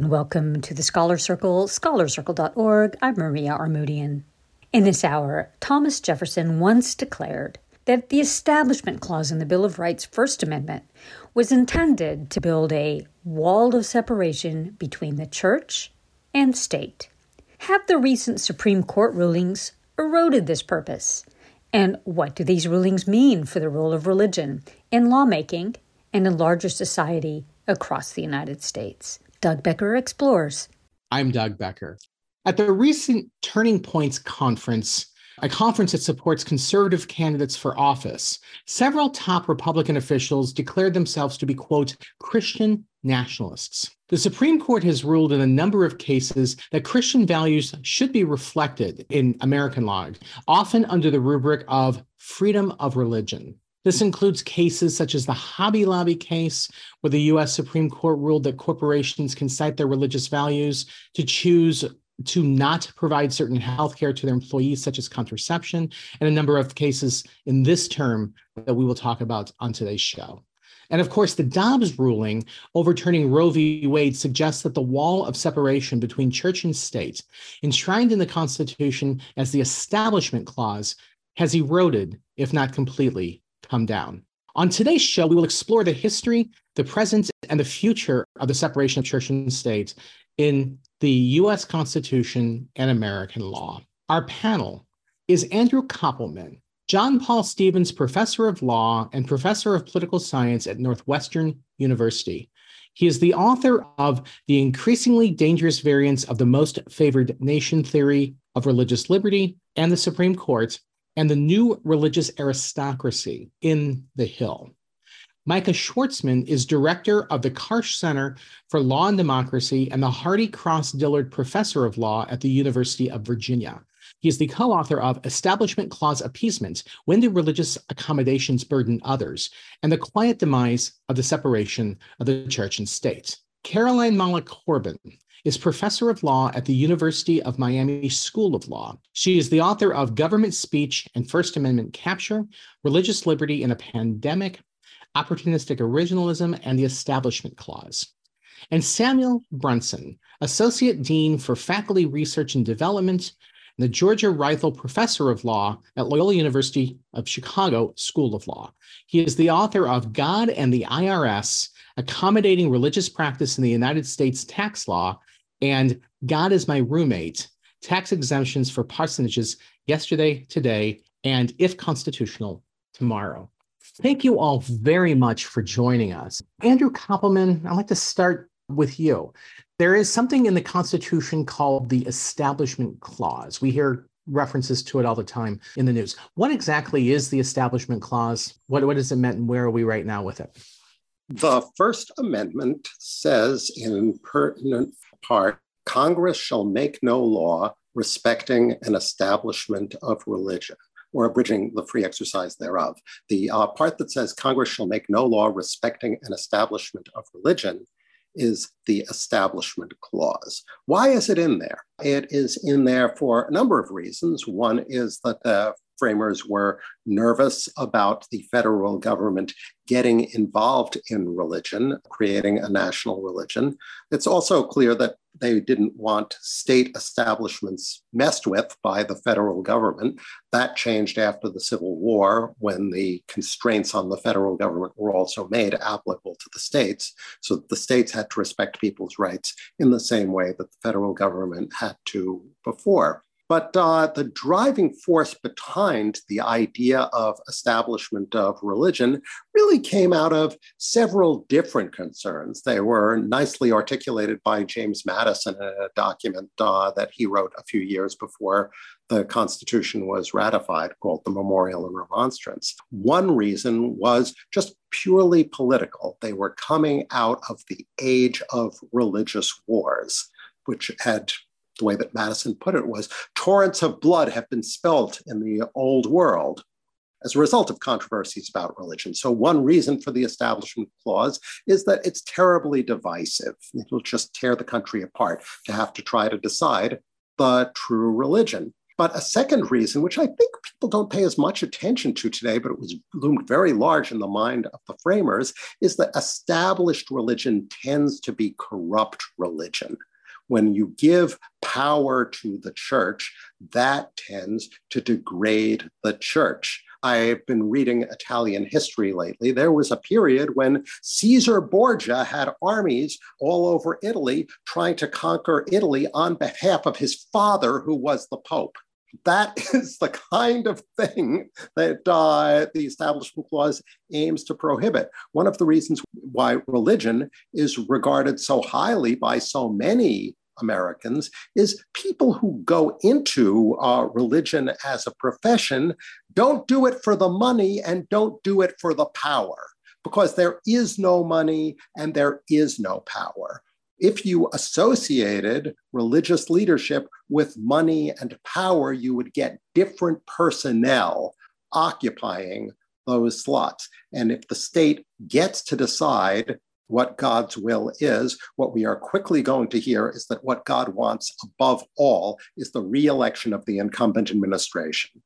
and welcome to the Scholar Circle, scholarcircle.org. I'm Maria Armoudian. In this hour, Thomas Jefferson once declared that the Establishment Clause in the Bill of Rights' First Amendment was intended to build a wall of separation between the church and state. Have the recent Supreme Court rulings eroded this purpose? And what do these rulings mean for the role of religion in lawmaking and in larger society across the United States? Doug Becker explores. I'm Doug Becker. At the recent Turning Points Conference, a conference that supports conservative candidates for office, several top Republican officials declared themselves to be, quote, Christian nationalists. The Supreme Court has ruled in a number of cases that Christian values should be reflected in American law, often under the rubric of freedom of religion. This includes cases such as the Hobby Lobby case, where the U.S. Supreme Court ruled that corporations can cite their religious values to choose to not provide certain health care to their employees, such as contraception, and a number of cases in this term that we will talk about on today's show. And of course, the Dobbs ruling overturning Roe v. Wade suggests that the wall of separation between church and state, enshrined in the Constitution as the Establishment Clause, has eroded, if not completely, come down. On today's show, we will explore the history, the present, and the future of the separation of church and state in the U.S. Constitution and American law. Our panel is Andrew Koppelman, John Paul Stevens Professor of Law and Professor of Political Science at Northwestern University. He is the author of The Increasingly Dangerous Variants of the Most Favored Nation Theory of Religious Liberty and the Supreme Court, and The New Religious Aristocracy in the Hill. Micah Schwartzman is director of the Karsh Center for Law and Democracy and the Hardy Cross Dillard Professor of Law at the University of Virginia. He is the co-author of Establishment Clause Appeasement: When Do Religious Accommodations Burden Others? And the Quiet Demise of the Separation of the Church and State. Caroline Malak-Corbin is professor of law at the University of Miami School of Law. She is the author of Government Speech and First Amendment Capture, Religious Liberty in a Pandemic, Opportunistic Originalism, and the Establishment Clause. And Samuel Brunson, Associate Dean for Faculty Research and Development, and the Georgia Reithel Professor of Law at Loyola University of Chicago School of Law. He is the author of God and the IRS, Accommodating Religious Practice in the United States Tax Law, and God is My Roommate, Tax Exemptions for Parsonages Yesterday, Today, and If Constitutional, Tomorrow. Thank you all very much for joining us. Andrew Koppelman, I'd like to start with you. There is something in the Constitution called the Establishment Clause. We hear references to it all the time in the news. What exactly is the Establishment Clause? What does it mean, and where are we right now with it? The First Amendment says in pertinent part, Congress shall make no law respecting an establishment of religion, or abridging the free exercise thereof. The part that says Congress shall make no law respecting an establishment of religion is the Establishment Clause. Why is it in there? It is in there for a number of reasons. One is that the framers were nervous about the federal government getting involved in religion, creating a national religion. It's also clear that they didn't want state establishments messed with by the federal government. That changed after the Civil War, when the constraints on the federal government were also made applicable to the states. So the states had to respect people's rights in the same way that the federal government had to before. But the driving force behind the idea of establishment of religion really came out of several different concerns. They were nicely articulated by James Madison in a document that he wrote a few years before the Constitution was ratified, called the Memorial and Remonstrance. One reason was just purely political. They were coming out of the age of religious wars, which had, the way that Madison put it was, torrents of blood have been spilt in the old world as a result of controversies about religion. So one reason for the Establishment Clause is that it's terribly divisive. It'll just tear the country apart to have to try to decide the true religion. But a second reason, which I think people don't pay as much attention to today, but it was loomed very large in the mind of the framers, is that established religion tends to be corrupt religion. When you give power to the church, that tends to degrade the church. I've been reading Italian history lately. There was a period when Caesar Borgia had armies all over Italy trying to conquer Italy on behalf of his father, who was the Pope. That is the kind of thing that the Establishment Clause aims to prohibit. One of the reasons why religion is regarded so highly by so many Americans is people who go into religion as a profession don't do it for the money and don't do it for the power, because there is no money and there is no power. If you associated religious leadership with money and power, you would get different personnel occupying those slots. And if the state gets to decide what God's will is, what we are quickly going to hear is that what God wants above all is the re-election of the incumbent administration.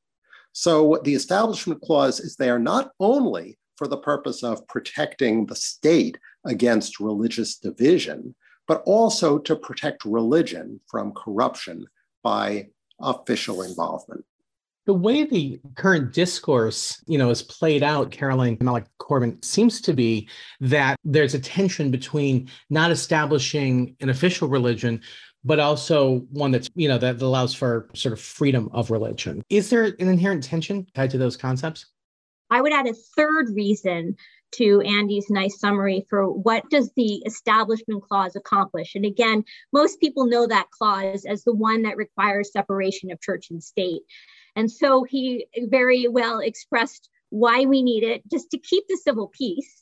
So the Establishment Clause is there not only for the purpose of protecting the state against religious division, but also to protect religion from corruption by official involvement. The way the current discourse, is played out, Caroline Malloch-Corbin, seems to be that there's a tension between not establishing an official religion, but also one that's, that allows for sort of freedom of religion. Is there an inherent tension tied to those concepts? I would add a third reason to Andy's nice summary for what does the Establishment Clause accomplish. And again, most people know that clause as the one that requires separation of church and state. And so he very well expressed why we need it, just to keep the civil peace.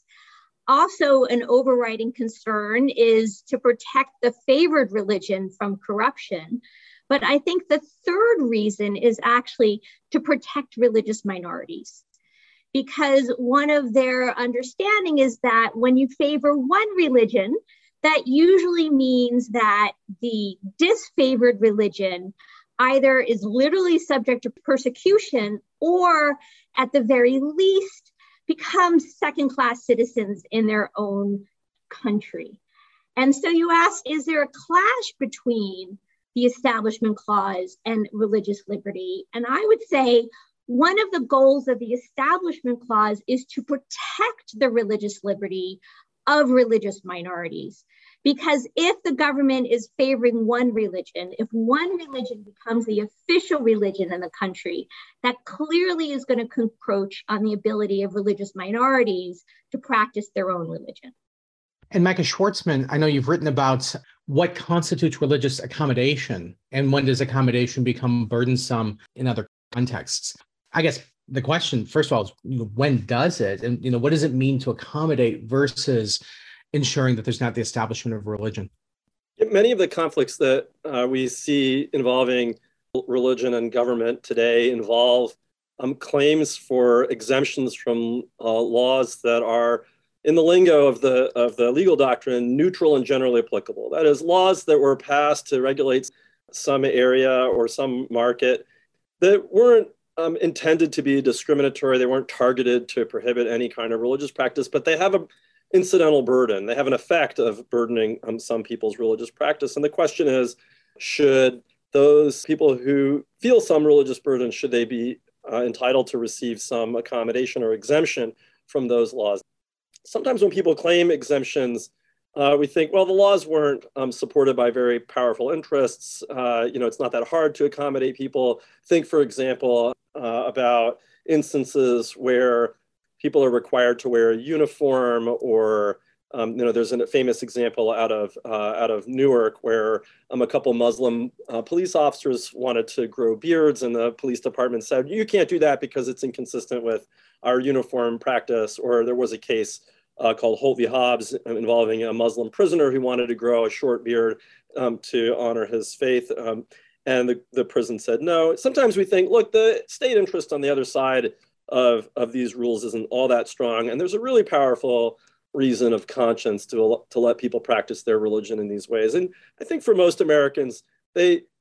Also, an overriding concern is to protect the favored religion from corruption. But I think the third reason is actually to protect religious minorities. Because one of their understanding is that when you favor one religion, that usually means that the disfavored religion either is literally subject to persecution or at the very least becomes second-class citizens in their own country. And so you ask, is there a clash between the Establishment Clause and religious liberty? And I would say one of the goals of the Establishment Clause is to protect the religious liberty of religious minorities. Because if the government is favoring one religion, if one religion becomes the official religion in the country, that clearly is going to encroach on the ability of religious minorities to practice their own religion. And Micah Schwartzman, I know you've written about what constitutes religious accommodation and when does accommodation become burdensome in other contexts. I guess the question, first of all, is when does it? And what does it mean to accommodate versus ensuring that there's not the establishment of religion? Many of the conflicts that we see involving religion and government today involve claims for exemptions from laws that are, in the lingo of the legal doctrine, neutral and generally applicable. That is, laws that were passed to regulate some area or some market that weren't intended to be discriminatory. They weren't targeted to prohibit any kind of religious practice, but they have an incidental burden. They have an effect of burdening some people's religious practice. And the question is, should those people who feel some religious burden, should they be entitled to receive some accommodation or exemption from those laws? Sometimes when people claim exemptions, we think, well, the laws weren't supported by very powerful interests. It's not that hard to accommodate people. Think, for example, about instances where people are required to wear a uniform, or there's a famous example out of Newark where a couple Muslim police officers wanted to grow beards, and the police department said, you can't do that because it's inconsistent with our uniform practice. Or there was a case called Holt v. Hobbs involving a Muslim prisoner who wanted to grow a short beard to honor his faith. And the prison said no. Sometimes we think, look, the state interest on the other side of these rules isn't all that strong. And there's a really powerful reason of conscience to let people practice their religion in these ways. And I think for most Americans, they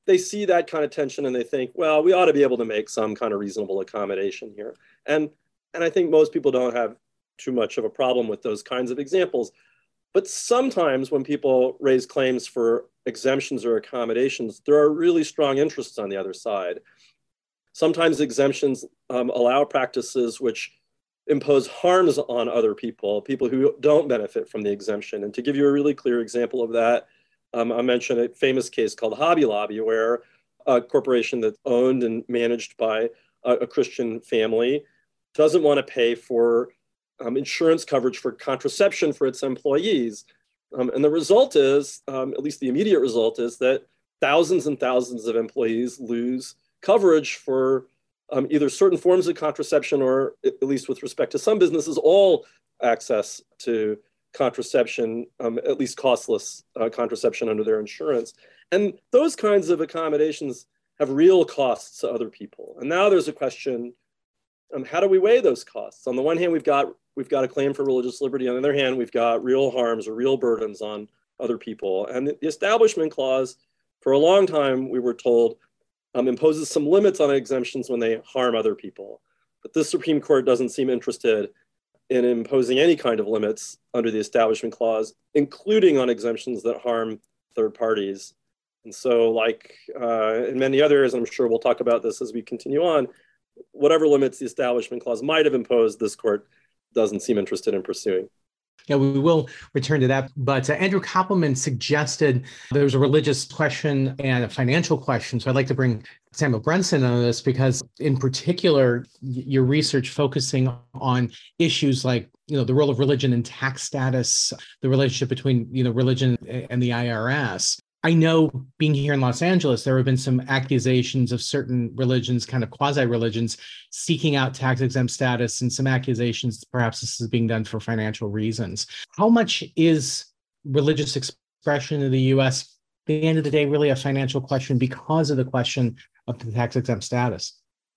they see that kind of tension and they think, well, we ought to be able to make some kind of reasonable accommodation here. And I think most people don't have too much of a problem with those kinds of examples. But sometimes when people raise claims for exemptions or accommodations, there are really strong interests on the other side. Sometimes exemptions allow practices which impose harms on other people who don't benefit from the exemption. And to give you a really clear example of that, I mentioned a famous case called Hobby Lobby, where a corporation that's owned and managed by a Christian family doesn't want to pay for insurance coverage for contraception for its employees. And the result is, at least the immediate result is that thousands and thousands of employees lose coverage for either certain forms of contraception or, at least with respect to some businesses, all access to contraception, at least costless contraception under their insurance. And those kinds of accommodations have real costs to other people. And now there's a question, how do we weigh those costs? On the one hand, we've got a claim for religious liberty. On the other hand, we've got real harms or real burdens on other people. And the Establishment Clause, for a long time, we were told, imposes some limits on exemptions when they harm other people. But the Supreme Court doesn't seem interested in imposing any kind of limits under the Establishment Clause, including on exemptions that harm third parties. And so, like in many other areas, and I'm sure we'll talk about this as we continue on, whatever limits the Establishment Clause might have imposed, this court doesn't seem interested in pursuing. Yeah, we will return to that. But Andrew Koppelman suggested there was a religious question and a financial question. So I'd like to bring Samuel Brenson on this because, in particular, your research focusing on issues like, the role of religion and tax status, the relationship between, religion and the IRS. I know, being here in Los Angeles, there have been some accusations of certain religions, kind of quasi-religions, seeking out tax-exempt status, and some accusations perhaps this is being done for financial reasons. How much is religious expression in the U.S., at the end of the day, really a financial question because of the question of the tax-exempt status?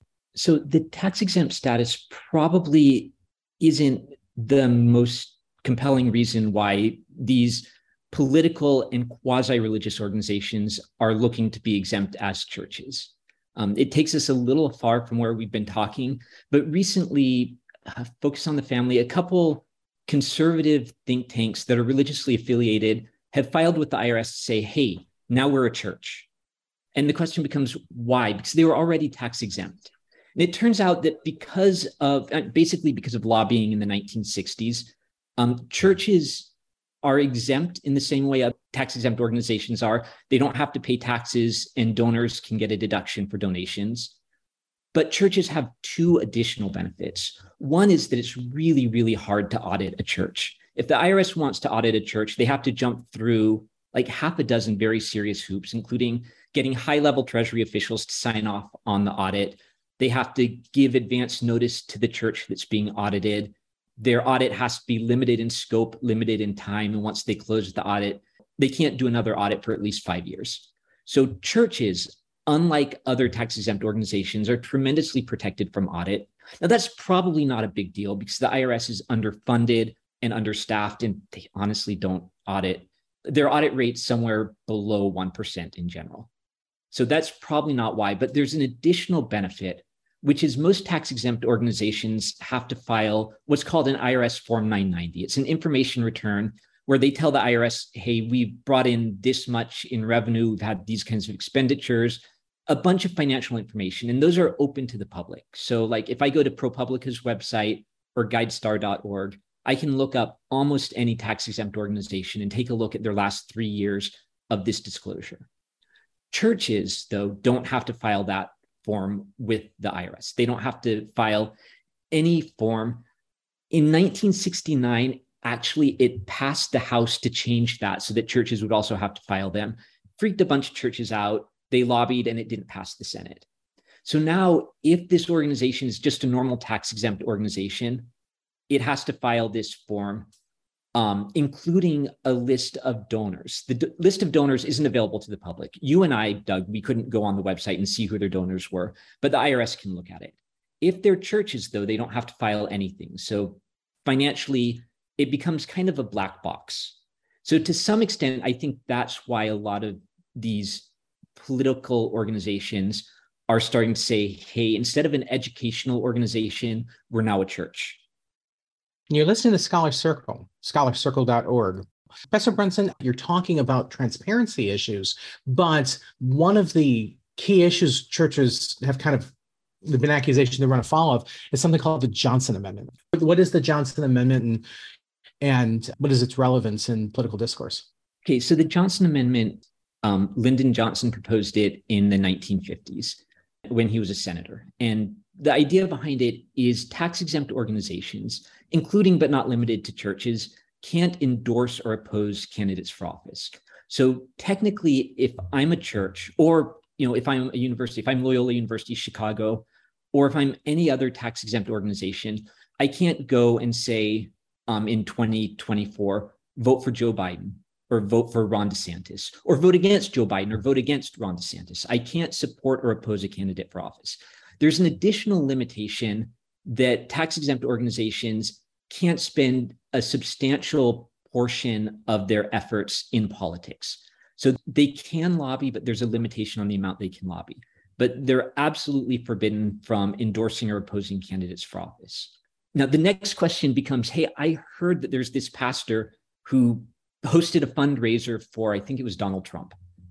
So the tax-exempt status probably isn't the most compelling reason why these political and quasi-religious organizations are looking to be exempt as churches. It takes us a little far from where we've been talking, but recently, Focus on the Family, a couple conservative think tanks that are religiously affiliated have filed with the IRS to say, hey, now we're a church. And the question becomes why? Because they were already tax exempt. And it turns out that because of lobbying in the 1960s, churches are exempt in the same way tax-exempt organizations are. They don't have to pay taxes, and donors can get a deduction for donations. But churches have two additional benefits. One is that it's really, really hard to audit a church. If the IRS wants to audit a church, they have to jump through like half a dozen very serious hoops, including getting high-level Treasury officials to sign off on the audit. They have to give advance notice to the church that's being audited. Their audit has to be limited in scope, limited in time. And once they close the audit, they can't do another audit for at least 5 years. So churches, unlike other tax-exempt organizations, are tremendously protected from audit. Now, that's probably not a big deal because the IRS is underfunded and understaffed, and they honestly don't audit. Their audit rate's somewhere below 1% in general. So that's probably not why, but there's an additional benefit, which is most tax-exempt organizations have to file what's called an IRS Form 990. It's an information return where they tell the IRS, hey, we brought in this much in revenue, we've had these kinds of expenditures, a bunch of financial information, and those are open to the public. So like if I go to ProPublica's website or guidestar.org, I can look up almost any tax-exempt organization and take a look at their last 3 years of this disclosure. Churches, though, don't have to file that form with the IRS. They don't have to file any form. In 1969, actually, it passed the House to change that so that churches would also have to file them. Freaked a bunch of churches out. They lobbied and it didn't pass the Senate. So now, if this organization is just a normal tax-exempt organization, it has to file this form, including a list of donors. The list of donors isn't available to the public. You and I, Doug, we couldn't go on the website and see who their donors were, but the IRS can look at it. If they're churches, though, they don't have to file anything. So financially, it becomes kind of a black box. So to some extent, I think that's why a lot of these political organizations are starting to say, hey, instead of an educational organization, we're now a church. You're listening to Scholar Circle, scholarcircle.org. Professor Brunson, you're talking about transparency issues, but one of the key issues churches have kind of been accusation they run afoul of is something called the Johnson Amendment. What is the Johnson Amendment and what is its relevance in political discourse? Okay, so the Johnson Amendment, Lyndon Johnson proposed it in the 1950s when he was a senator. And the idea behind it is tax-exempt organizations, including but not limited to churches, can't endorse or oppose candidates for office. So technically, if I'm a church, or if I'm a university, if I'm Loyola University Chicago, or if I'm any other tax-exempt organization, I can't go and say in 2024, vote for Joe Biden, or vote for Ron DeSantis, or vote against Joe Biden, or vote against Ron DeSantis. I can't support or oppose a candidate for office. There's an additional limitation that tax-exempt organizations can't spend a substantial portion of their efforts in politics. So they can lobby, but there's a limitation on the amount they can lobby. But they're absolutely forbidden from endorsing or opposing candidates for office. Now, the next question becomes, hey, I heard that there's this pastor who hosted a fundraiser for, I think it was Donald Trump,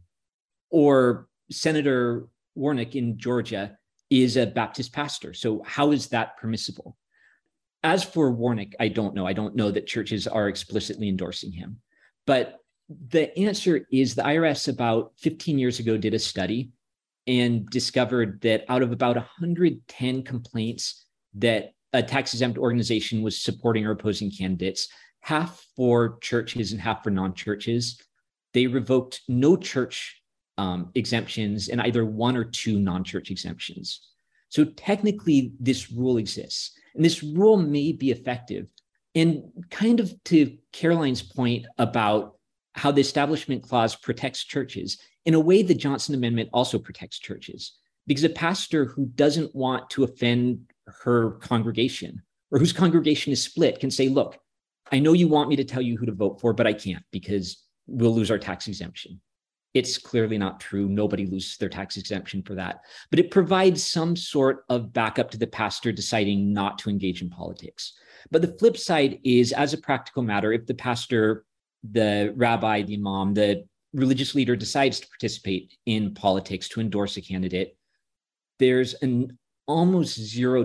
or Senator Warnock in Georgia is a Baptist pastor. So how is that permissible? As for Warnock, I don't know. I don't know that churches are explicitly endorsing him. But the answer is the IRS about 15 years ago did a study and discovered that out of about 110 complaints that a tax-exempt organization was supporting or opposing candidates, half for churches and half for non-churches, they revoked no church exemptions and either one or two non-church exemptions. So technically, this rule exists. And this rule may be effective. And kind of to Caroline's point about how the Establishment Clause protects churches, in a way, the Johnson Amendment also protects churches, because a pastor who doesn't want to offend her congregation or whose congregation is split can say, look, I know you want me to tell you who to vote for, but I can't because we'll lose our tax exemption. It's clearly not true. Nobody loses their tax exemption for that. But it provides some sort of backup to the pastor deciding not to engage in politics. But the flip side is, as a practical matter, if the pastor, the rabbi, the imam, the religious leader decides to participate in politics to endorse a candidate, there's an almost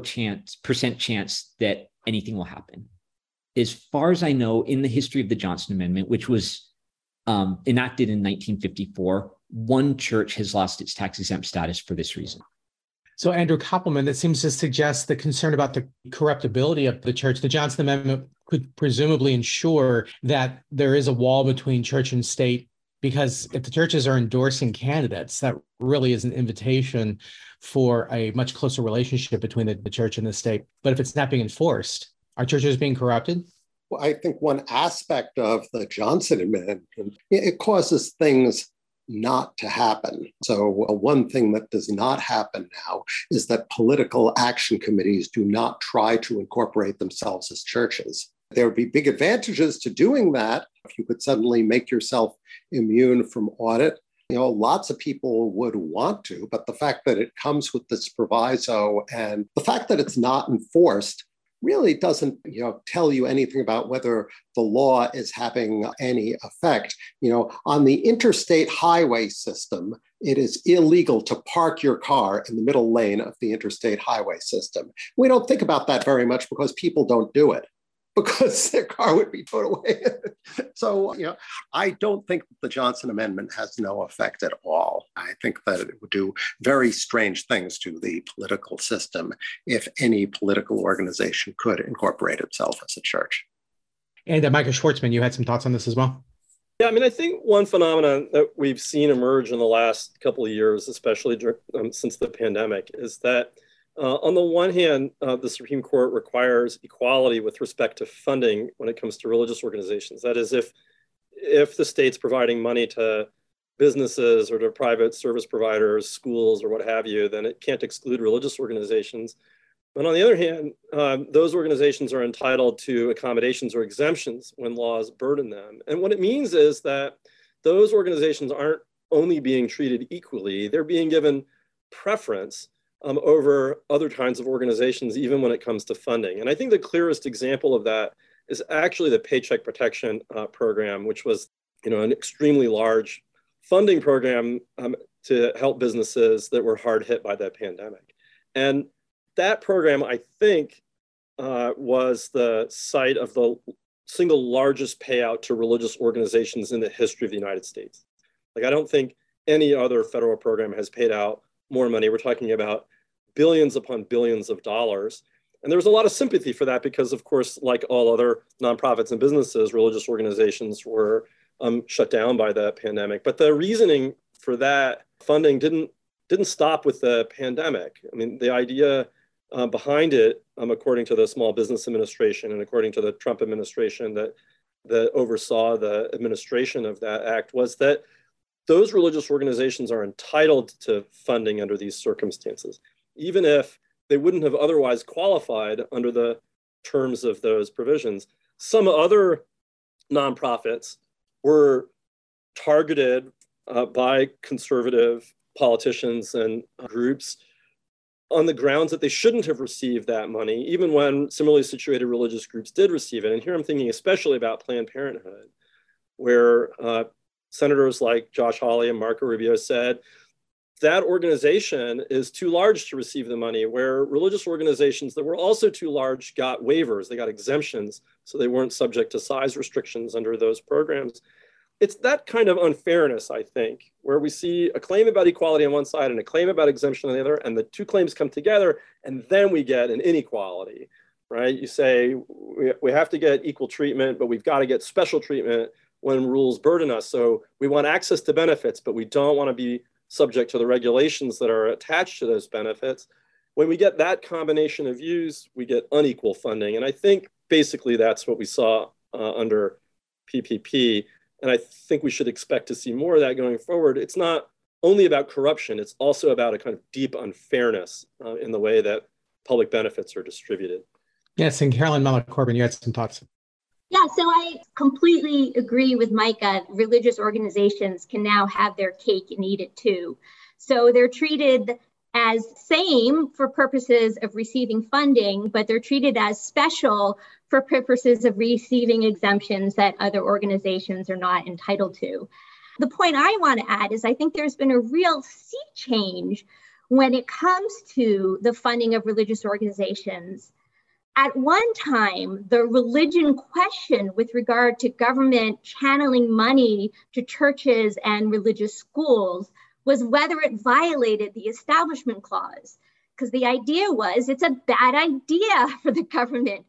0% chance that anything will happen. As far as I know, in the history of the Johnson Amendment, which was enacted in 1954, one church has lost its tax-exempt status for this reason. So, Andrew Koppelman, that seems to suggest the concern about the corruptibility of the church. The Johnson Amendment could presumably ensure that there is a wall between church and state, because if the churches are endorsing candidates, that really is an invitation for a much closer relationship between the church and the state. But if it's not being enforced, are churches being corrupted? Well, I think one aspect of the Johnson Amendment, it causes things not to happen. So one thing that does not happen now is that political action committees do not try to incorporate themselves as churches. There would be big advantages to doing that if you could suddenly make yourself immune from audit. Lots of people would want to, but the fact that it comes with this proviso and the fact that it's not enforced really doesn't, tell you anything about whether the law is having any effect. On the interstate highway system, it is illegal to park your car in the middle lane of the interstate highway system. We don't think about that very much because people don't do it, because their car would be towed away. So, I don't think the Johnson Amendment has no effect at all. I think that it would do very strange things to the political system if any political organization could incorporate itself as a church. And Micah Schwartzman, you had some thoughts on this as well? Yeah, I think one phenomenon that we've seen emerge in the last couple of years, especially since the pandemic, is that on the one hand, the Supreme Court requires equality with respect to funding when it comes to religious organizations. That is, if the state's providing money to businesses or to private service providers, schools, or what have you, then it can't exclude religious organizations. But on the other hand, those organizations are entitled to accommodations or exemptions when laws burden them. And what it means is that those organizations aren't only being treated equally. They're being given preference over other kinds of organizations, even when it comes to funding. And I think the clearest example of that is actually the Paycheck Protection Program, which was, an extremely large funding program to help businesses that were hard hit by the pandemic. And that program, I think, was the site of the single largest payout to religious organizations in the history of the United States. Like, I don't think any other federal program has paid out more money. We're talking about billions upon billions of dollars. And there was a lot of sympathy for that because, of course, like all other nonprofits and businesses, religious organizations were shut down by the pandemic. But the reasoning for that funding didn't stop with the pandemic. I mean, the idea behind it, according to the Small Business Administration and according to the Trump administration that oversaw the administration of that act, was that those religious organizations are entitled to funding under these circumstances, even if they wouldn't have otherwise qualified under the terms of those provisions. Some other nonprofits were targeted by conservative politicians and groups on the grounds that they shouldn't have received that money, even when similarly situated religious groups did receive it. And here I'm thinking especially about Planned Parenthood, where senators like Josh Hawley and Marco Rubio said, that organization is too large to receive the money, where religious organizations that were also too large got waivers, they got exemptions, so they weren't subject to size restrictions under those programs. It's that kind of unfairness, I think, where we see a claim about equality on one side and a claim about exemption on the other, and the two claims come together, and then we get an inequality, right? You say we have to get equal treatment, but we've got to get special treatment when rules burden us. So we want access to benefits, but we don't want to be subject to the regulations that are attached to those benefits. When we get that combination of views, we get unequal funding. And I think basically that's what we saw under PPP. And I think we should expect to see more of that going forward. It's not only about corruption, it's also about a kind of deep unfairness in the way that public benefits are distributed. Yes, and Carolyn Mellor-Corbin, you had some thoughts. Yeah, so I completely agree with Micah. Religious organizations can now have their cake and eat it too. So they're treated as same for purposes of receiving funding, but they're treated as special for purposes of receiving exemptions that other organizations are not entitled to. The point I want to add is I think there's been a real sea change when it comes to the funding of religious organizations. At one time, the religion question with regard to government channeling money to churches and religious schools was whether it violated the Establishment Clause, because the idea was it's a bad idea for the government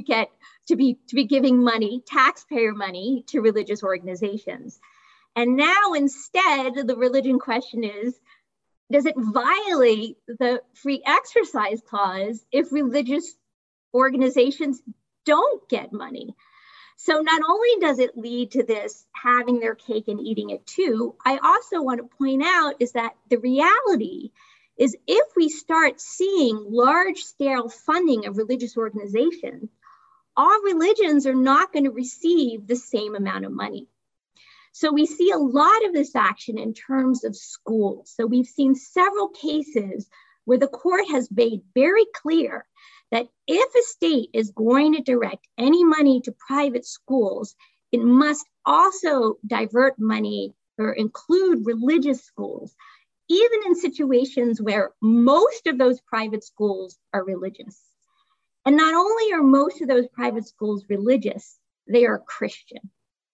to be giving money, taxpayer money, to religious organizations. And now instead, the religion question is, does it violate the Free Exercise Clause if religious organizations don't get money? So not only does it lead to this having their cake and eating it too, I also want to point out is that the reality is if we start seeing large scale funding of religious organizations, all religions are not going to receive the same amount of money. So we see a lot of this action in terms of schools. So we've seen several cases where the court has made very clear that if a state is going to direct any money to private schools, it must also divert money or include religious schools, even in situations where most of those private schools are religious. And not only are most of those private schools religious, they are Christian.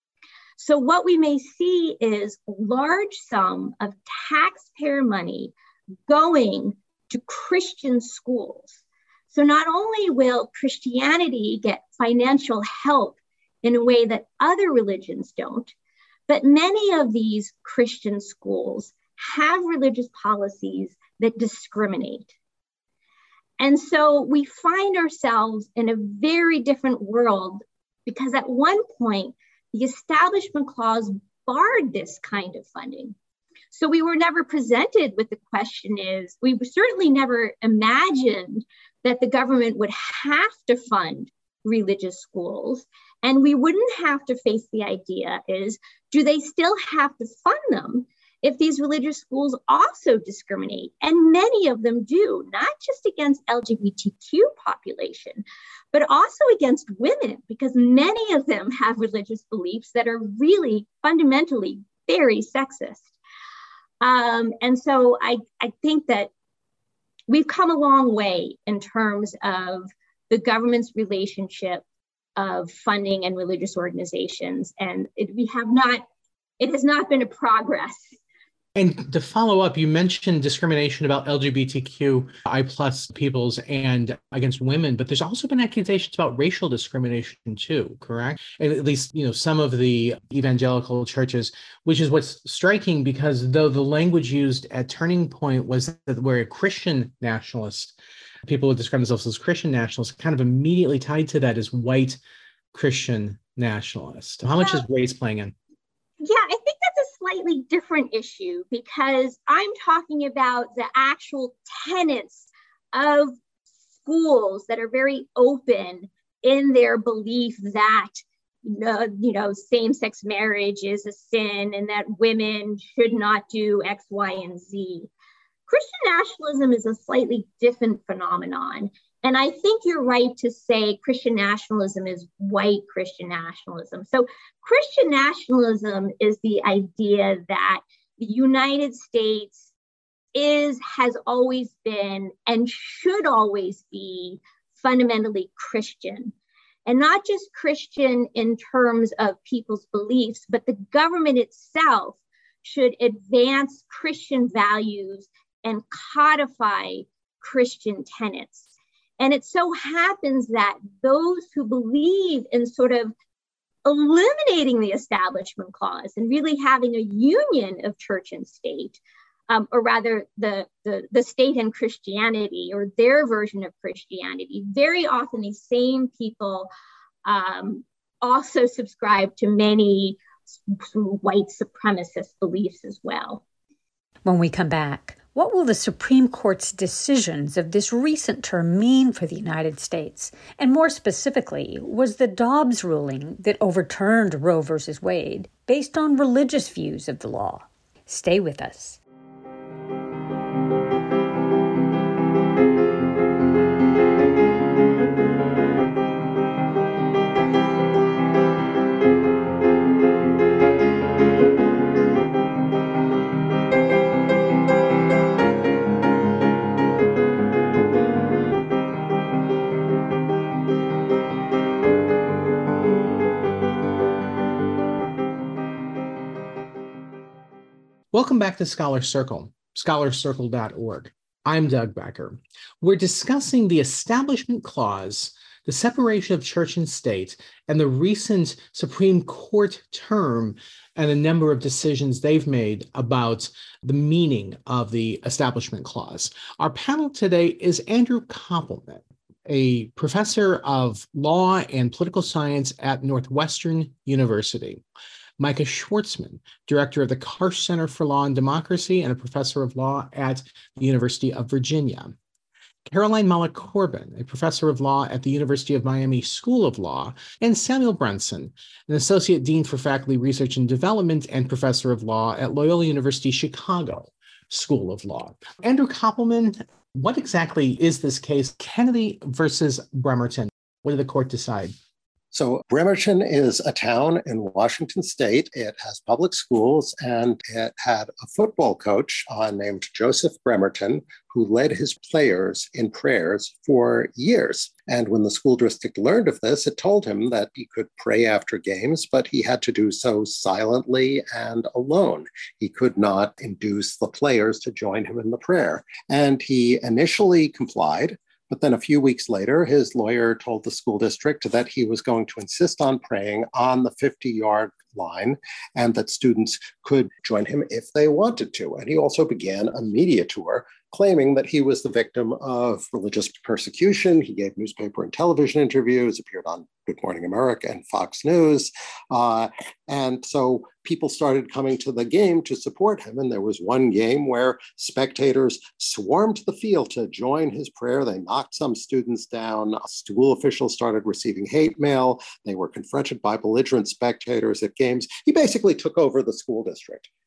So what we may see is a large sum of taxpayer money going to Christian schools. So not only will Christianity get financial help in a way that other religions don't, but many of these Christian schools have religious policies that discriminate. And so we find ourselves in a very different world because at one point, the Establishment Clause barred this kind of funding. So we were never presented with the question is, we certainly never imagined that the government would have to fund religious schools. And we wouldn't have to face the idea is, do they still have to fund them if these religious schools also discriminate, and many of them do, not just against LGBTQ population, but also against women, because many of them have religious beliefs that are really fundamentally very sexist. And so I think that we've come a long way in terms of the government's relationship of funding and religious organizations. And it has not been a progress. And to follow up, you mentioned discrimination about LGBTQI plus peoples and against women, but there's also been accusations about racial discrimination too, correct? And at least, some of the evangelical churches, which is what's striking, because though the language used at Turning Point was that we're a Christian nationalist, people who describe themselves as Christian nationalists kind of immediately tied to that as white Christian nationalist. How much is race playing in? Yeah, I think that's a slightly different issue, because I'm talking about the actual tenets of schools that are very open in their belief that, same-sex marriage is a sin and that women should not do X, Y, and Z. Christian nationalism is a slightly different phenomenon. And I think you're right to say Christian nationalism is white Christian nationalism. So Christian nationalism is the idea that the United States has always been and should always be fundamentally Christian. And not just Christian in terms of people's beliefs, but the government itself should advance Christian values and codify Christian tenets. And it so happens that those who believe in sort of eliminating the Establishment Clause and really having a union of church and state, or rather the state and Christianity, or their version of Christianity, very often these same people also subscribe to many white supremacist beliefs as well. When we come back, what will the Supreme Court's decisions of this recent term mean for the United States? And more specifically, was the Dobbs ruling that overturned Roe v. Wade based on religious views of the law? Stay with us. Welcome back to Scholar Circle, scholarcircle.org. I'm Doug Becker. We're discussing the Establishment Clause, the separation of church and state, and the recent Supreme Court term and a number of decisions they've made about the meaning of the Establishment Clause. Our panel today is Andrew Koppelman, a professor of law and political science at Northwestern University. Micah Schwartzman, director of the Karsh Center for Law and Democracy and a professor of law at the University of Virginia. Caroline Malak-Corbin, a professor of law at the University of Miami School of Law, and Samuel Brunson, an associate dean for faculty research and development and professor of law at Loyola University Chicago School of Law. Andrew Koppelman, what exactly is this case, Kennedy versus Bremerton? What did the court decide? So Bremerton is a town in Washington State. It has public schools, and it had a football coach named Joseph Bremerton, who led his players in prayers for years. And when the school district learned of this, it told him that he could pray after games, but he had to do so silently and alone. He could not induce the players to join him in the prayer. And he initially complied. But then a few weeks later, his lawyer told the school district that he was going to insist on praying on the 50-yard line and that students could join him if they wanted to. And he also began a media tour claiming that he was the victim of religious persecution. He gave newspaper and television interviews, appeared on Good Morning America and Fox News. And so people started coming to the game to support him. And there was one game where spectators swarmed the field to join his prayer. They knocked some students down. School officials started receiving hate mail. They were confronted by belligerent spectators at games. He basically took over the school district.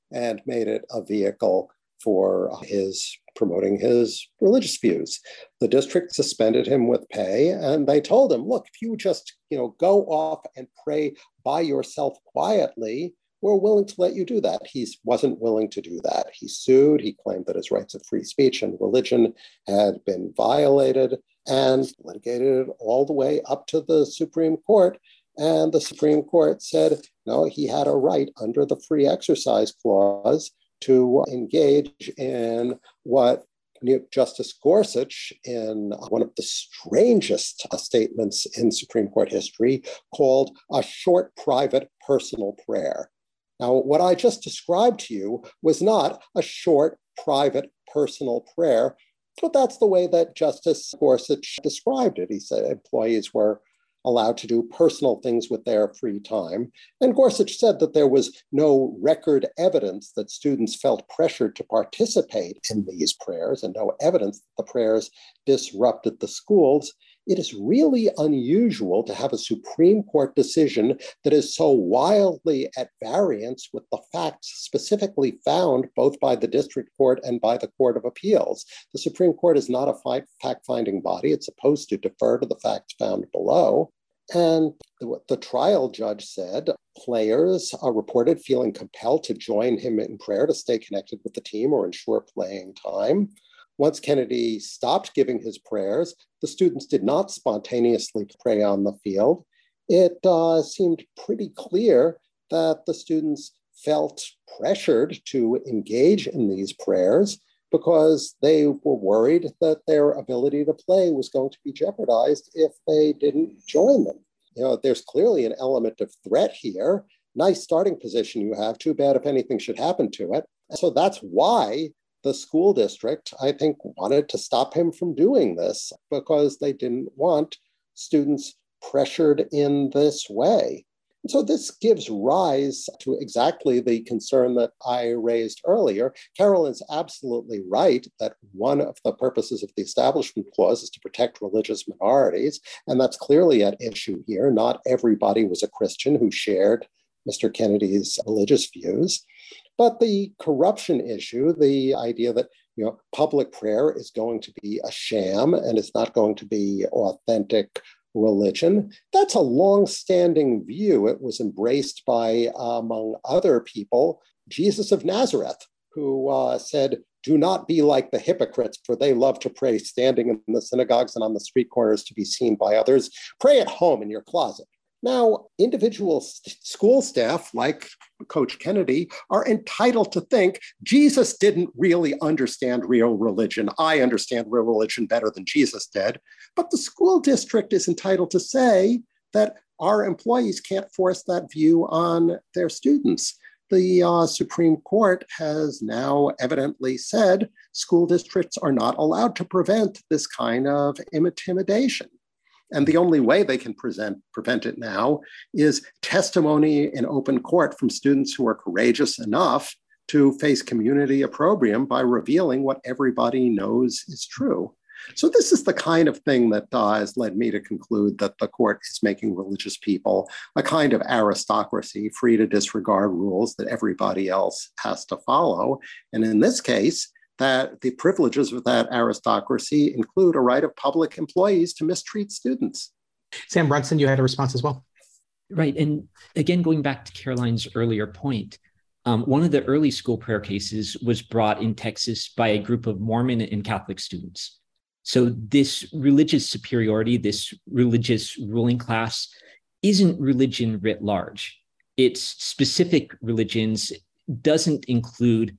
and made it a vehicle for his promoting his religious views. The district suspended him with pay, and they told him, look, if you just go off and pray by yourself quietly, we're willing to let you do that. He wasn't willing to do that. He sued. He claimed that his rights of free speech and religion had been violated and litigated it all the way up to the Supreme Court. And the Supreme Court said, no, he had a right under the Free Exercise Clause to engage in what Justice Gorsuch, in one of the strangest statements in Supreme Court history, called a short, private, personal prayer. Now, what I just described to you was not a short, private, personal prayer, but that's the way that Justice Gorsuch described it. He said employees were allowed to do personal things with their free time. And Gorsuch said that there was no record evidence that students felt pressured to participate in these prayers and no evidence that the prayers disrupted the schools. It is really unusual to have a Supreme Court decision that is so wildly at variance with the facts specifically found both by the district court and by the Court of Appeals. The Supreme Court is not a fact-finding body. It's supposed to defer to the facts found below. And the trial judge said players are reported feeling compelled to join him in prayer to stay connected with the team or ensure playing time. Once Kennedy stopped giving his prayers, the students did not spontaneously pray on the field. It seemed pretty clear that the students felt pressured to engage in these prayers because they were worried that their ability to play was going to be jeopardized if they didn't join them. There's clearly an element of threat here. Nice starting position you have. Too bad if anything should happen to it. So that's why the school district, I think, wanted to stop him from doing this, because they didn't want students pressured in this way. And so this gives rise to exactly the concern that I raised earlier. Carolyn's absolutely right that one of the purposes of the Establishment Clause is to protect religious minorities, and that's clearly at issue here. Not everybody was a Christian who shared Mr. Kennedy's religious views. But the corruption issue, the idea that public prayer is going to be a sham and it's not going to be authentic religion, that's a long-standing view. It was embraced by, among other people, Jesus of Nazareth, who said, "Do not be like the hypocrites, for they love to pray standing in the synagogues and on the street corners to be seen by others. Pray at home in your closet." Now, individual school staff like Coach Kennedy are entitled to think Jesus didn't really understand real religion. I understand real religion better than Jesus did. But the school district is entitled to say that our employees can't force that view on their students. The Supreme Court has now evidently said school districts are not allowed to prevent this kind of intimidation. And the only way they can prevent it now is testimony in open court from students who are courageous enough to face community opprobrium by revealing what everybody knows is true. So this is the kind of thing that has led me to conclude that the court is making religious people a kind of aristocracy, free to disregard rules that everybody else has to follow. And in this case, that the privileges of that aristocracy include a right of public employees to mistreat students. Sam Brunson, you had a response as well. Right. And again, going back to Caroline's earlier point, one of the early school prayer cases was brought in Texas by a group of Mormon and Catholic students. So this religious superiority, this religious ruling class, isn't religion writ large. It's specific religions, doesn't include,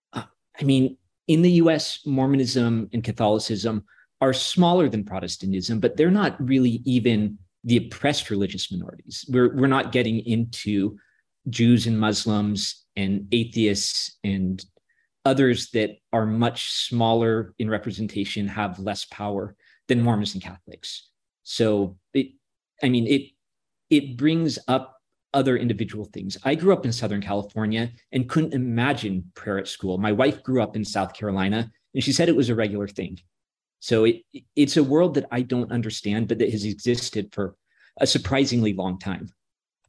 in the US, Mormonism and Catholicism are smaller than Protestantism, but they're not really even the oppressed religious minorities. We're not getting into Jews and Muslims and atheists and others that are much smaller in representation, have less power than Mormons and Catholics. So it brings up other individual things. I grew up in Southern California and couldn't imagine prayer at school. My wife grew up in South Carolina, and she said it was a regular thing. So it's a world that I don't understand, but that has existed for a surprisingly long time.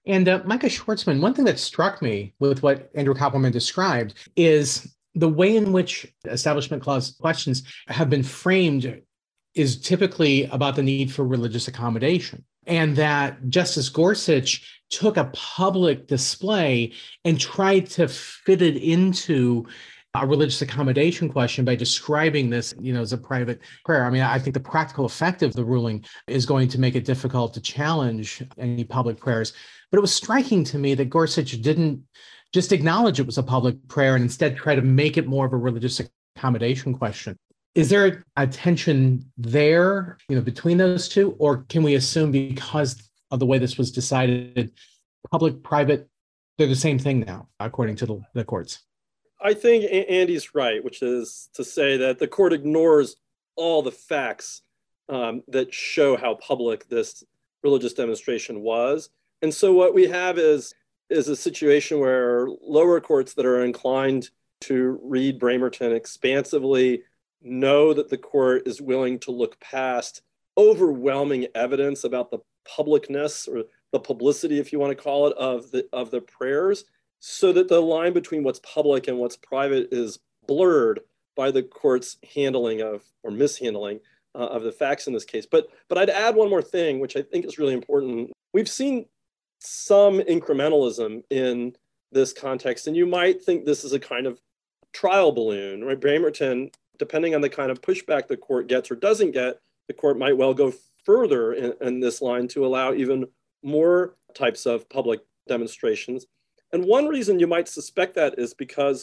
And Micah Schwartzman, one thing that struck me with what Andrew Koppelman described is the way in which Establishment Clause questions have been framed is typically about the need for religious accommodation. And that Justice Gorsuch took a public display and tried to fit it into a religious accommodation question by describing this, as a private prayer. I mean, I think the practical effect of the ruling is going to make it difficult to challenge any public prayers. But it was striking to me that Gorsuch didn't just acknowledge it was a public prayer and instead try to make it more of a religious accommodation question. Is there a tension there, between those two? Or can we assume because of the way this was decided, public, private, they're the same thing now, according to the courts? I think Andy's right, which is to say that the court ignores all the facts that show how public this religious demonstration was. And so what we have is a situation where lower courts that are inclined to read Bramerton expansively know that the court is willing to look past overwhelming evidence about the publicness or the publicity, if you want to call it, of the prayers, so that the line between what's public and what's private is blurred by the court's handling of or mishandling of the facts in this case. But I'd add one more thing, which I think is really important. We've seen some incrementalism in this context, and you might think this is a kind of trial balloon, right? Bramerton, depending on the kind of pushback the court gets or doesn't get, the court might well go further in this line to allow even more types of public demonstrations. And one reason you might suspect that is because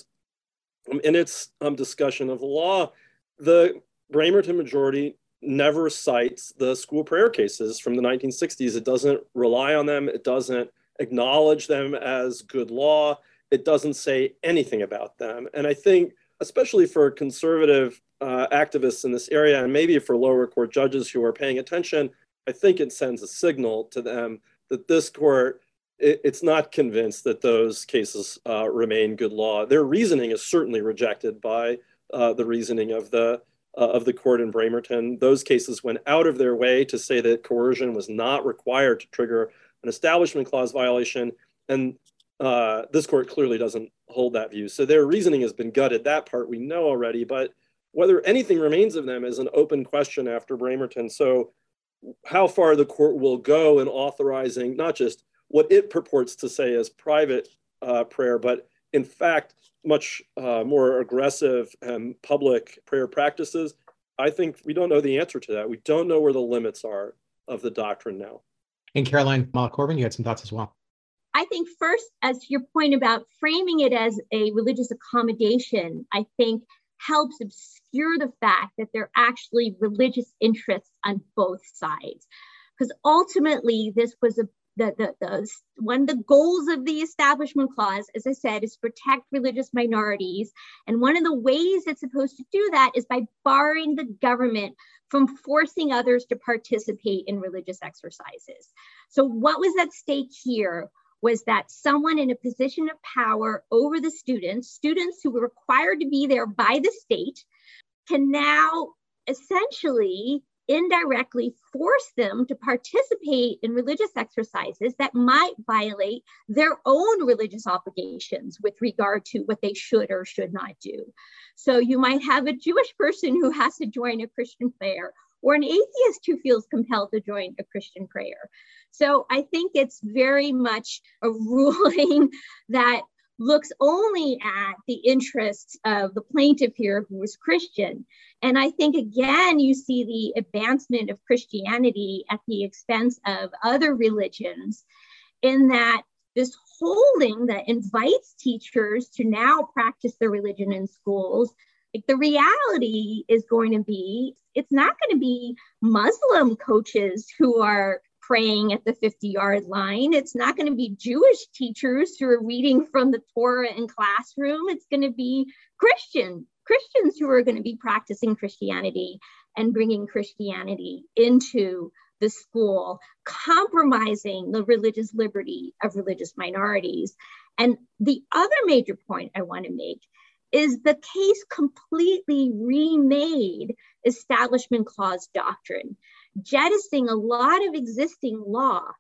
in its discussion of the law, the Bramerton majority never cites the school prayer cases from the 1960s. It doesn't rely on them. It doesn't acknowledge them as good law. It doesn't say anything about them. And I think, especially for conservative activists in this area, and maybe for lower court judges who are paying attention, I think it sends a signal to them that this court, it's not convinced that those cases remain good law. Their reasoning is certainly rejected by the reasoning of the court in Bramerton. Those cases went out of their way to say that coercion was not required to trigger an Establishment Clause violation, and this court clearly doesn't hold that view. So their reasoning has been gutted. That part we know already, but whether anything remains of them is an open question after Bramerton. So how far the court will go in authorizing not just what it purports to say as private prayer, but in fact, much more aggressive and public prayer practices, I think we don't know the answer to that. We don't know where the limits are of the doctrine now. And Caroline Malloch-Corbin, you had some thoughts as well. I think first, as to your point about framing it as a religious accommodation, I think helps obscure the fact that there are actually religious interests on both sides. Because ultimately, this was one of the goals of the Establishment Clause, as I said, is to protect religious minorities. And one of the ways it's supposed to do that is by barring the government from forcing others to participate in religious exercises. So what was at stake here was that someone in a position of power over the students who were required to be there by the state, can now essentially indirectly force them to participate in religious exercises that might violate their own religious obligations with regard to what they should or should not do. So you might have a Jewish person who has to join a Christian prayer, or an atheist who feels compelled to join a Christian prayer. So I think it's very much a ruling that looks only at the interests of the plaintiff here, who was Christian. And I think, again, you see the advancement of Christianity at the expense of other religions, in that this holding that invites teachers to now practice their religion in schools, like the reality is going to be, it's not going to be Muslim coaches who are praying at the 50-yard line. It's not going to be Jewish teachers who are reading from the Torah in classroom. It's going to be Christians who are going to be practicing Christianity and bringing Christianity into the school, compromising the religious liberty of religious minorities. And the other major point I want to make is the case completely remade Establishment Clause doctrine, jettisoning a lot of existing law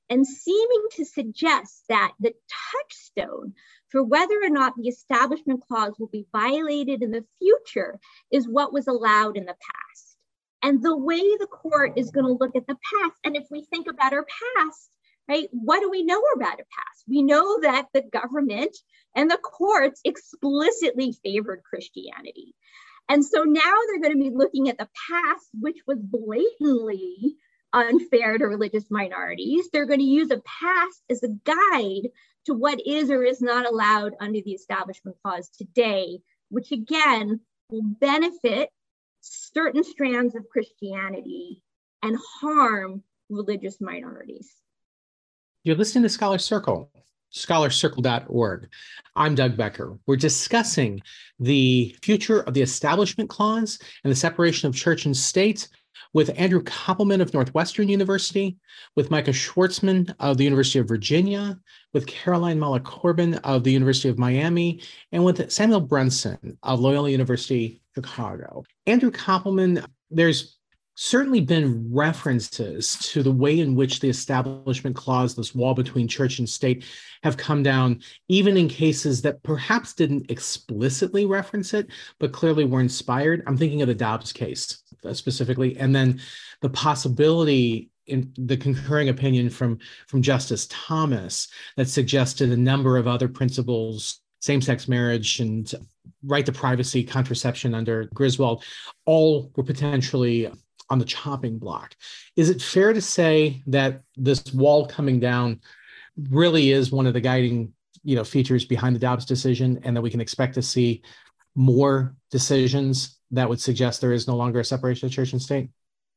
and seeming to suggest that the touchstone for whether or not the Establishment Clause will be violated in the future is what was allowed in the past. And the way the court is going to look at the past, and if we think about our past, right, what do we know about our past? We know that the government and the courts explicitly favored Christianity. And so now they're going to be looking at the past, which was blatantly unfair to religious minorities. They're going to use a past as a guide to what is or is not allowed under the Establishment Clause today, which again will benefit certain strands of Christianity and harm religious minorities. You're listening to Scholar Circle, scholarcircle.org. I'm Doug Becker. We're discussing the future of the Establishment Clause and the separation of church and state with Andrew Koppelman of Northwestern University, with Micah Schwartzman of the University of Virginia, with Caroline Malak-Corbin of the University of Miami, and with Samuel Brunson of Loyola University, Chicago. Andrew Koppelman, there's certainly been references to the way in which the Establishment Clause, this wall between church and state, have come down, even in cases that perhaps didn't explicitly reference it, but clearly were inspired. I'm thinking of the Dobbs case specifically, and then the possibility in the concurring opinion from Justice Thomas that suggested a number of other principles, same-sex marriage and right to privacy, contraception under Griswold, all were potentially on the chopping block. Is it fair to say that this wall coming down really is one of the guiding, features behind the Dobbs decision, and that we can expect to see more decisions that would suggest there is no longer a separation of church and state?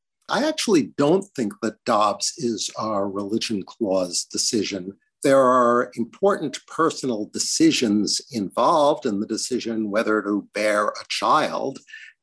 I actually don't think that Dobbs is a religion clause decision. There are important personal decisions involved in the decision whether to bear a child.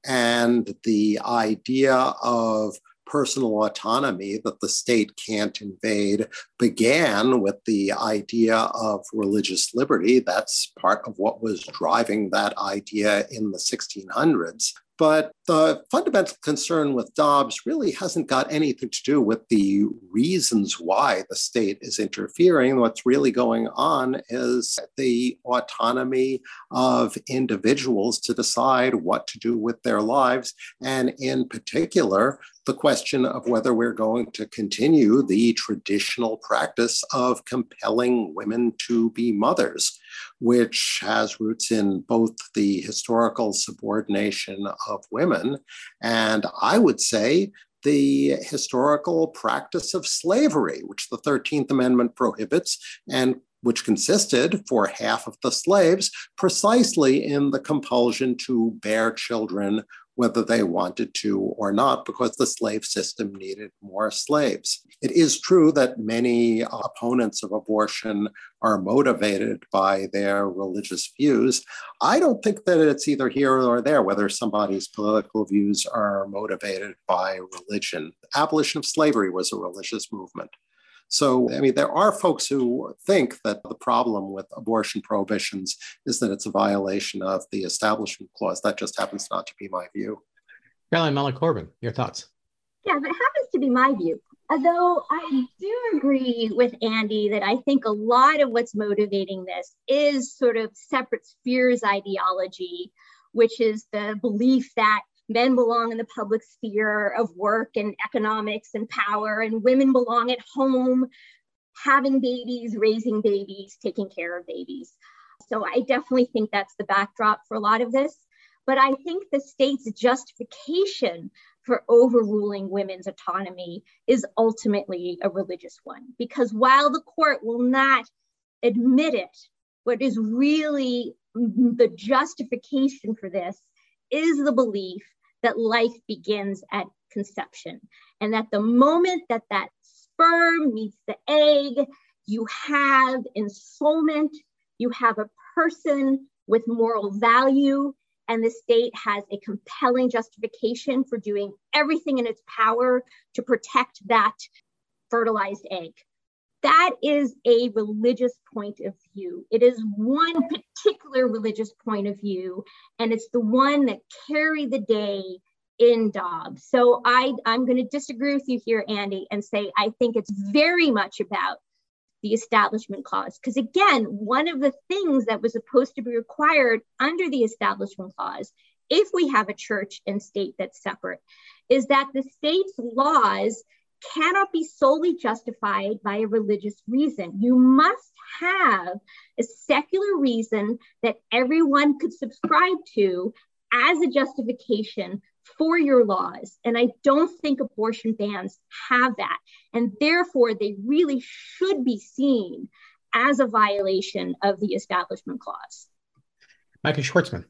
And the idea of personal autonomy that the state can't invade began with the idea of religious liberty. That's part of what was driving that idea in the 1600s. But the fundamental concern with Dobbs really hasn't got anything to do with the reasons why the state is interfering. What's really going on is the autonomy of individuals to decide what to do with their lives, and in particular, the question of whether we're going to continue the traditional practice of compelling women to be mothers, which has roots in both the historical subordination of women and, I would say, the historical practice of slavery, which the 13th Amendment prohibits and which consisted for half of the slaves precisely in the compulsion to bear children whether they wanted to or not, because the slave system needed more slaves. It is true that many opponents of abortion are motivated by their religious views. I don't think that it's either here or there whether somebody's political views are motivated by religion. Abolition of slavery was a religious movement. So, there are folks who think that the problem with abortion prohibitions is that it's a violation of the Establishment Clause. That just happens not to be my view. Caroline Malak-Corbin, your thoughts? Yeah, that happens to be my view. Although I do agree with Andy that I think a lot of what's motivating this is sort of separate spheres ideology, which is the belief that men belong in the public sphere of work and economics and power, and women belong at home, having babies, raising babies, taking care of babies. So I definitely think that's the backdrop for a lot of this. But I think the state's justification for overruling women's autonomy is ultimately a religious one. Because while the court will not admit it, what is really the justification for this is the belief that life begins at conception, and that the moment that that sperm meets the egg, you have ensoulment, you have a person with moral value, and the state has a compelling justification for doing everything in its power to protect that fertilized egg. That is a religious point of view. It is one particular religious point of view, and it's the one that carried the day in Dobbs. So I'm going to disagree with you here, Andy, and say I think it's very much about the Establishment Clause. Because again, one of the things that was supposed to be required under the Establishment Clause, if we have a church and state that's separate, is that the state's laws cannot be solely justified by a religious reason. You must have a secular reason that everyone could subscribe to as a justification for your laws. And I don't think abortion bans have that. And therefore, they really should be seen as a violation of the Establishment Clause. Micah Schwartzman.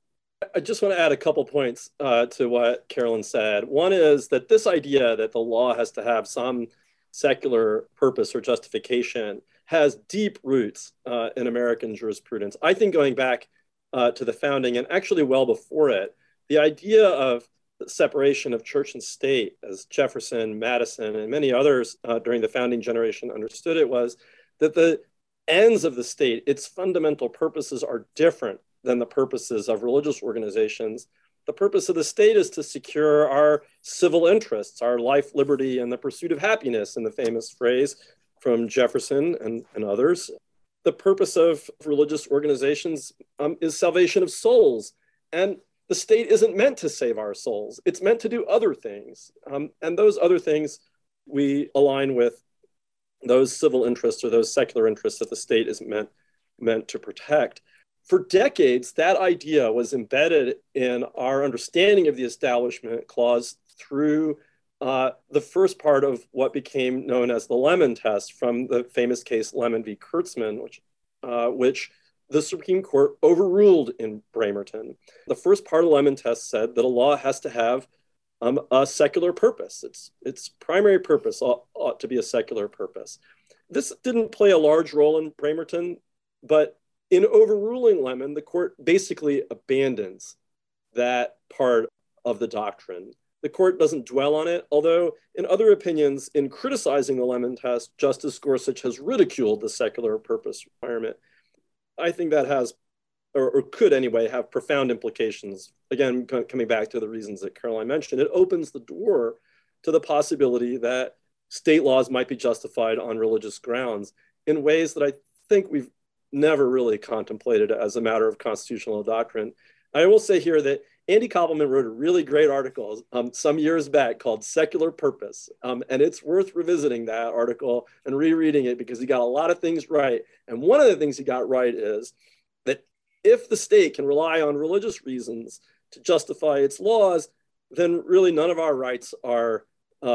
I just want to add a couple points to what Carolyn said. One is that this idea that the law has to have some secular purpose or justification has deep roots in American jurisprudence. I think going back to the founding and actually well before it, the idea of the separation of church and state, as Jefferson, Madison, and many others during the founding generation understood it, was that the ends of the state, its fundamental purposes, are different than the purposes of religious organizations. The purpose of the state is to secure our civil interests, our life, liberty, and the pursuit of happiness, in the famous phrase from Jefferson and others. The purpose of religious organizations is salvation of souls. And the state isn't meant to save our souls. It's meant to do other things. And those other things we align with those civil interests or those secular interests that the state is meant to protect. For decades, that idea was embedded in our understanding of the Establishment Clause through the first part of what became known as the Lemon Test from the famous case Lemon v. Kurtzman, which the Supreme Court overruled in Bramerton. The first part of the Lemon Test said that a law has to have a secular purpose. Its primary purpose ought to be a secular purpose. This didn't play a large role in Bramerton, but in overruling Lemon, the court basically abandons that part of the doctrine. The court doesn't dwell on it, although in other opinions, in criticizing the Lemon Test, Justice Gorsuch has ridiculed the secular purpose requirement. I think that has, or could anyway, have profound implications. Again, coming back to the reasons that Caroline mentioned, it opens the door to the possibility that state laws might be justified on religious grounds in ways that I think we've never really contemplated as a matter of constitutional doctrine. I will say here that Andy Koppelman wrote a really great article some years back called Secular Purpose. And it's worth revisiting that article and rereading it because he got a lot of things right. And one of the things he got right is that if the state can rely on religious reasons to justify its laws, then really none of our rights are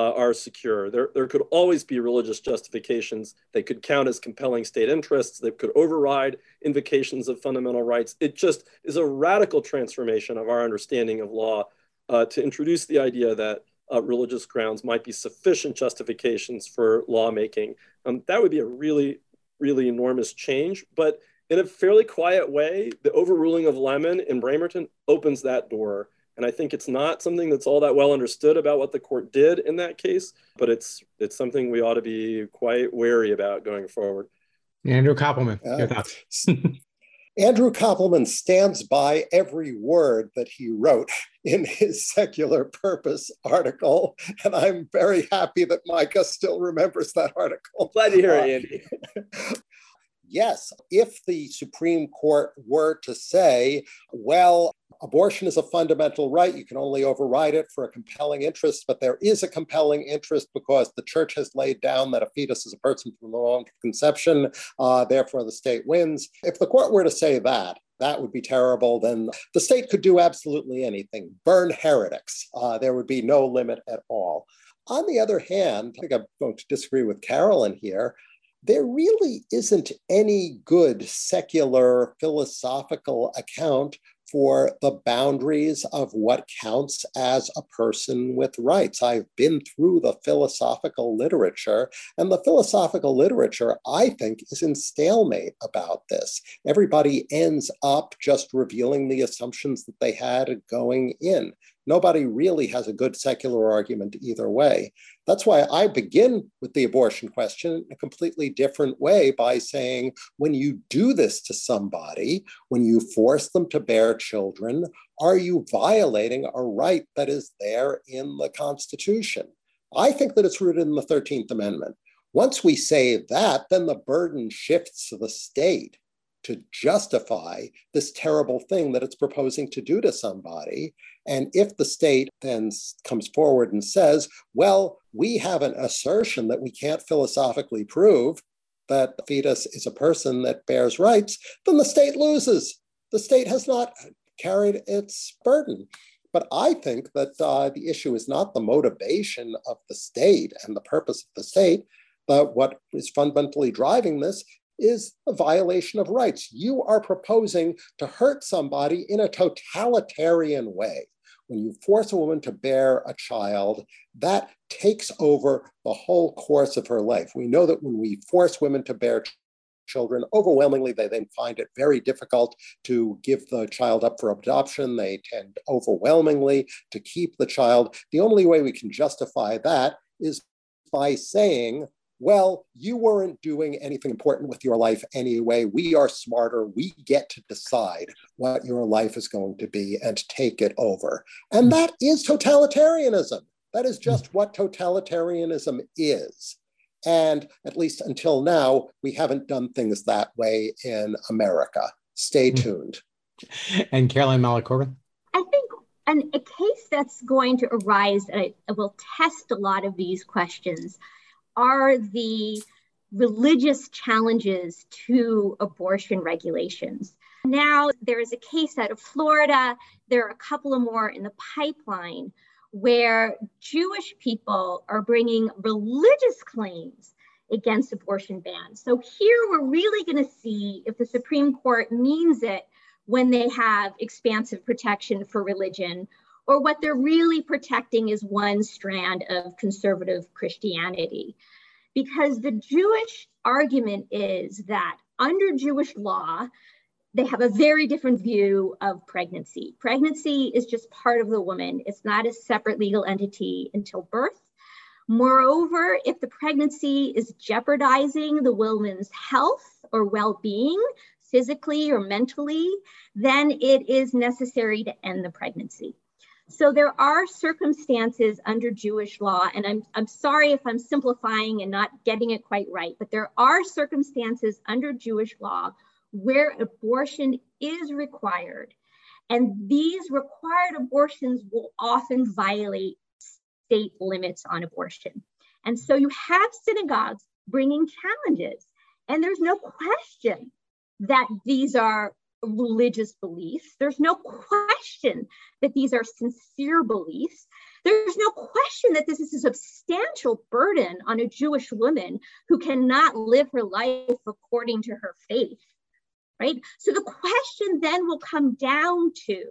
secure. There could always be religious justifications. They could count as compelling state interests. They could override invocations of fundamental rights. It just is a radical transformation of our understanding of law to introduce the idea that religious grounds might be sufficient justifications for lawmaking. That would be a really, really enormous change. But in a fairly quiet way, the overruling of Lemon in Bramerton opens that door. And I think it's not something that's all that well understood about what the court did in that case, but it's something we ought to be quite wary about going forward. Andrew Koppelman, your thoughts? Andrew Koppelman stands by every word that he wrote in his Secular Purpose article, and I'm very happy that Micah still remembers that article. Glad to hear it, Andy. Yes, if the Supreme Court were to say, well, abortion is a fundamental right, you can only override it for a compelling interest, but there is a compelling interest because the church has laid down that a fetus is a person from the moment of conception, therefore the state wins. If the court were to say that would be terrible. Then the state could do absolutely anything, burn heretics. There would be no limit at all. On the other hand, I think I'm going to disagree with Carolyn here. There really isn't any good secular philosophical account for the boundaries of what counts as a person with rights. I've been through the philosophical literature, and the philosophical literature, I think, is in stalemate about this. Everybody ends up just revealing the assumptions that they had going in. Nobody really has a good secular argument either way. That's why I begin with the abortion question in a completely different way by saying, when you do this to somebody, when you force them to bear children, are you violating a right that is there in the Constitution? I think that it's rooted in the 13th Amendment. Once we say that, then the burden shifts to the state to justify this terrible thing that it's proposing to do to somebody. And if the state then comes forward and says, well, we have an assertion that we can't philosophically prove that the fetus is a person that bears rights, then the state loses. The state has not carried its burden. But I think that the issue is not the motivation of the state and the purpose of the state, but what is fundamentally driving this is a violation of rights. You are proposing to hurt somebody in a totalitarian way. When you force a woman to bear a child, that takes over the whole course of her life. We know that when we force women to bear children, overwhelmingly, they then find it very difficult to give the child up for adoption. They tend overwhelmingly to keep the child. The only way we can justify that is by saying, well, you weren't doing anything important with your life anyway. We are smarter. We get to decide what your life is going to be and take it over. And that is totalitarianism. That is just what totalitarianism is. And at least until now, we haven't done things that way in America. Stay tuned. And Caroline Malloch-Corbin? I think a case that's going to arise, and I will test a lot of these questions, are the religious challenges to abortion regulations. Now, there is a case out of Florida. There are a couple of more in the pipeline where Jewish people are bringing religious claims against abortion bans. So here we're really going to see if the Supreme Court means it when they have expansive protection for religion, or what they're really protecting is one strand of conservative Christianity. Because the Jewish argument is that under Jewish law, they have a very different view of pregnancy. Pregnancy is just part of the woman. It's not a separate legal entity until birth. Moreover, if the pregnancy is jeopardizing the woman's health or well-being, physically or mentally, then it is necessary to end the pregnancy. So there are circumstances under Jewish law, and I'm sorry if I'm simplifying and not getting it quite right, but there are circumstances under Jewish law where abortion is required. And these required abortions will often violate state limits on abortion. And so you have synagogues bringing challenges, and there's no question that these are religious beliefs. There's no question that these are sincere beliefs. There's no question that this is a substantial burden on a Jewish woman who cannot live her life according to her faith, right? So the question then will come down to,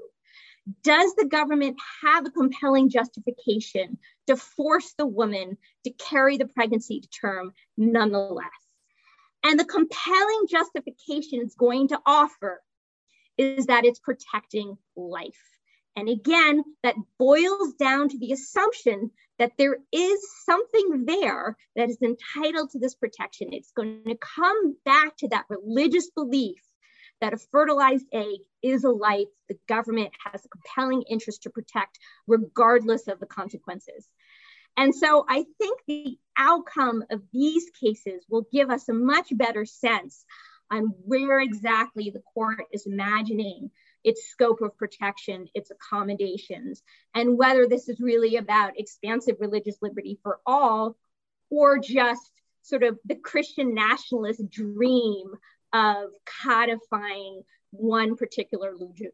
does the government have a compelling justification to force the woman to carry the pregnancy to term nonetheless? And the compelling justification it's going to offer is that it's protecting life. And again, that boils down to the assumption that there is something there that is entitled to this protection. It's going to come back to that religious belief that a fertilized egg is a life the government has a compelling interest to protect, regardless of the consequences. And so I think the outcome of these cases will give us a much better sense on where exactly the court is imagining its scope of protection, its accommodations, and whether this is really about expansive religious liberty for all, or just sort of the Christian nationalist dream of codifying one particular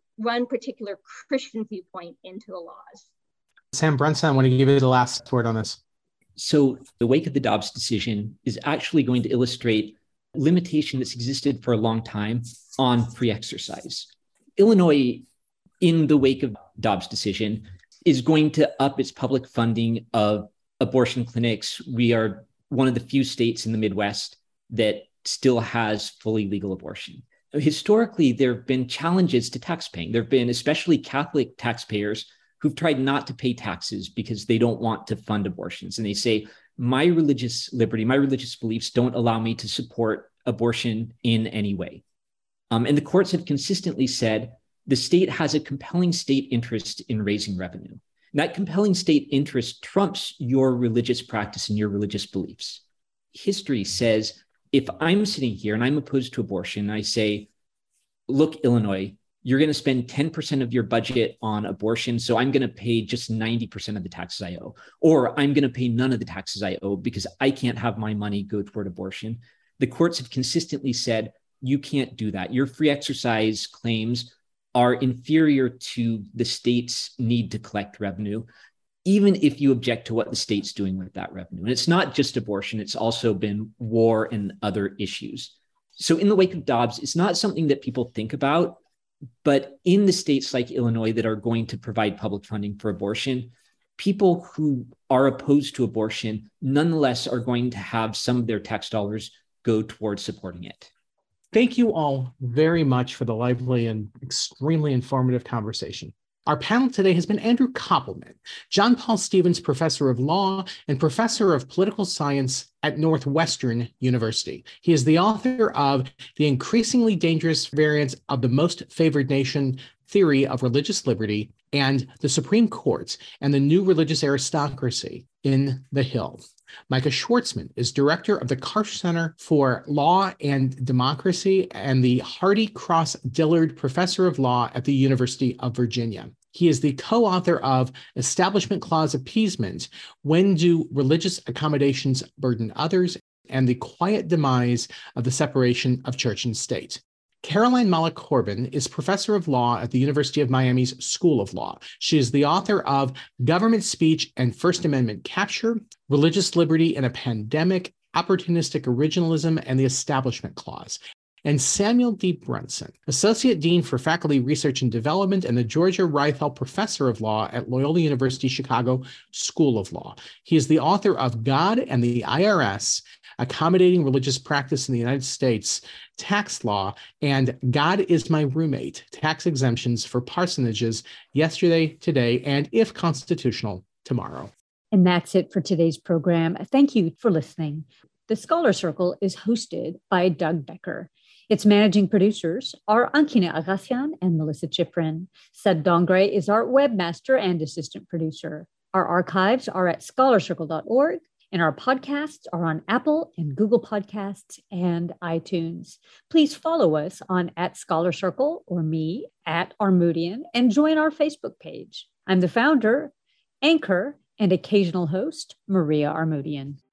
Christian viewpoint into the laws. Sam Brunson, I want to give you the last word on this. So the wake of the Dobbs decision is actually going to illustrate limitation that's existed for a long time on free exercise. Illinois, in the wake of Dobbs' decision, is going to up its public funding of abortion clinics. We are one of the few states in the Midwest that still has fully legal abortion. Historically, there have been challenges to taxpaying. There have been especially Catholic taxpayers who've tried not to pay taxes because they don't want to fund abortions. And they say, my religious liberty, my religious beliefs don't allow me to support abortion in any way. And the courts have consistently said the state has a compelling state interest in raising revenue. And that compelling state interest trumps your religious practice and your religious beliefs. History says, if I'm sitting here and I'm opposed to abortion, I say, look, Illinois, you're going to spend 10% of your budget on abortion, so I'm going to pay just 90% of the taxes I owe. Or I'm going to pay none of the taxes I owe because I can't have my money go toward abortion. The courts have consistently said, you can't do that. Your free exercise claims are inferior to the state's need to collect revenue, even if you object to what the state's doing with that revenue. And it's not just abortion, it's also been war and other issues. So in the wake of Dobbs, it's not something that people think about, but in the states like Illinois that are going to provide public funding for abortion, people who are opposed to abortion nonetheless are going to have some of their tax dollars go towards supporting it. Thank you all very much for the lively and extremely informative conversation. Our panel today has been Andrew Koppelman, John Paul Stevens Professor of Law and Professor of Political Science at Northwestern University. He is the author of The Increasingly Dangerous Variants of the Most Favored Nation Theory of Religious Liberty and the Supreme Court and the New Religious Aristocracy in the Hill. Micah Schwartzman is director of the Karsh Center for Law and Democracy and the Hardy Cross Dillard Professor of Law at the University of Virginia. He is the co-author of Establishment Clause Appeasement, When Do Religious Accommodations Burden Others? And the Quiet Demise of the Separation of Church and State. Caroline Malek Corbin is professor of law at the University of Miami's School of Law. She is the author of Government Speech and First Amendment Capture, Religious Liberty in a Pandemic, Opportunistic Originalism, and the Establishment Clause. And Samuel D. Brunson, Associate Dean for Faculty Research and Development and the Georgia Reithel Professor of Law at Loyola University Chicago School of Law. He is the author of God and the IRS, Accommodating Religious Practice in the United States, Tax Law, and God is My Roommate, Tax Exemptions for Parsonages, Yesterday, Today, and If Constitutional, Tomorrow. And that's it for today's program. Thank you for listening. The Scholar Circle is hosted by Doug Becker. Its managing producers are Ankina Agassian and Melissa Chiprin. Sed Dongre is our webmaster and assistant producer. Our archives are at scholarcircle.org. And our podcasts are on Apple and Google Podcasts and iTunes. Please follow us on @ScholarCircle or me @Armoodian and join our Facebook page. I'm the founder, anchor, and occasional host, Maria Armoodian.